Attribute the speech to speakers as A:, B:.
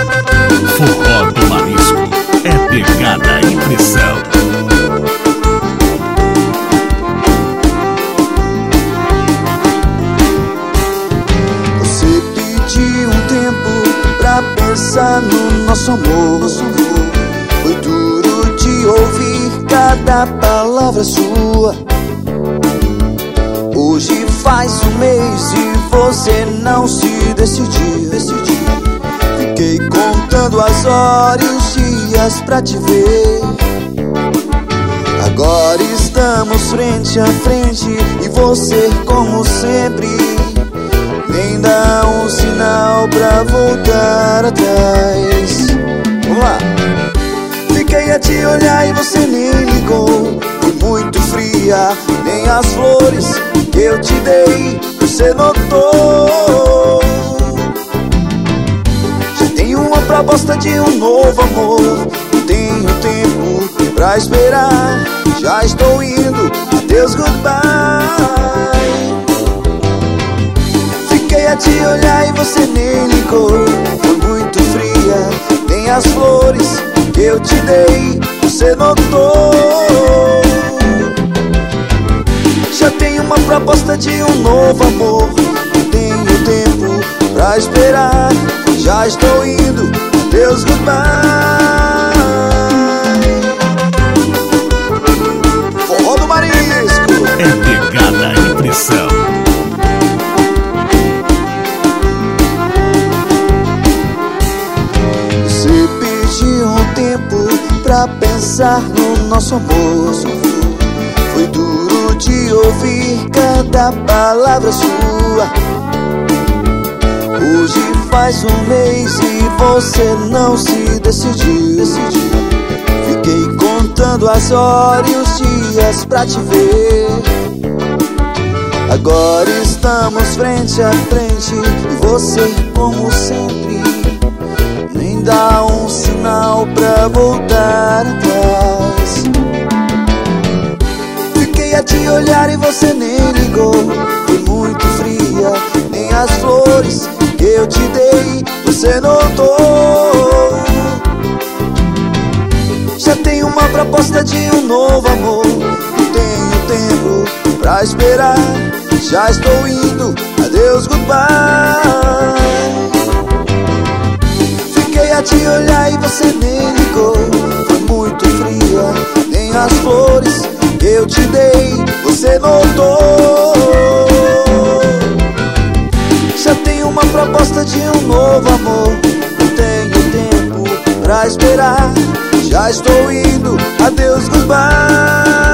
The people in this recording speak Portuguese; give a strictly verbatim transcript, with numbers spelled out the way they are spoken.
A: Forró do Marisco é pegada e pressão.
B: Você pediu um tempo pra pensar no nosso amor. Foi duro de ouvir cada palavra sua. Hoje faz um mês e você não se decidiu. Fiquei contando as horas e os dias pra te ver. Agora estamos frente a frente e você, como sempre, nem dá um sinal pra voltar atrás. Vamos lá! Fiquei a te olhar e você nem ligou. Fui muito fria, nem as flores que eu te dei você notou. Já tenho uma proposta de um novo amor. Não tenho tempo pra esperar. Já estou indo, adeus, goodbye. Fiquei a te olhar e você nem ligou. Foi muito fria, nem as flores que eu te dei você notou. Já tenho uma proposta de um novo amor. Não tenho tempo pra esperar. Já estou indo, adeus, goodbye. Forró do Marisco
A: é pegada e pressão.
B: Você pediu um tempo pra pensar no nosso amor. Foi duro de ouvir cada palavra sua. Hoje faz um mês e você não se decidiu. Fiquei contando as horas e os dias pra te ver. Agora estamos frente a frente e você, como sempre, nem dá um sinal pra voltar atrás. Fiquei a te olhar e você nem ligou. Foi muito fria, nem as flores que eu te dei você notou. Já tenho uma proposta de um novo amor. Não tenho tempo pra esperar. Já estou indo, adeus, goodbye. Fiquei a te olhar e você nem ligou. Foi muito fria, nem as flores que eu te dei você notou. Já tenho uma proposta de um novo amor. Não tenho tempo pra esperar. Já estou indo, adeus, goodbye.